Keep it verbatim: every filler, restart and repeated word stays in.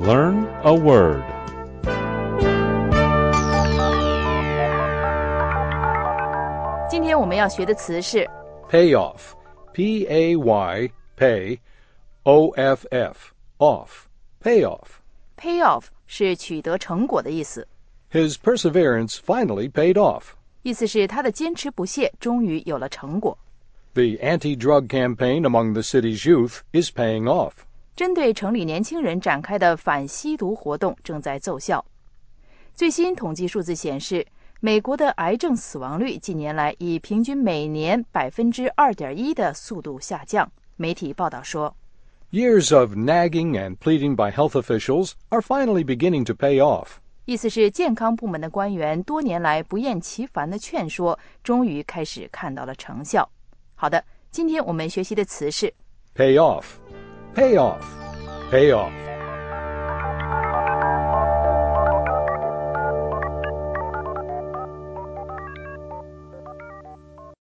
Learn a word. Today 今天我们要学的词是 Pay off. P A Y, pay, O F F, off. Pay off. pay off 是取得成果的意思， His perseverance finally paid off. 意思是他的坚持不懈终于有了成果。 The anti-drug campaign among the city's youth is paying off. 针对城里年轻人展开的反吸毒活动正在奏效。最新统计数字显示，美国的癌症死亡率近年来以平均每年 百分之二点一 的速度下降。媒体报道说， Years of nagging and pleading by health officials are finally beginning to pay off. 意思是健康部门的官员多年来不厌其烦的劝说，终于开始看到了成效。好的，今天我们学习的词是 Pay off. Pay off. Pay off.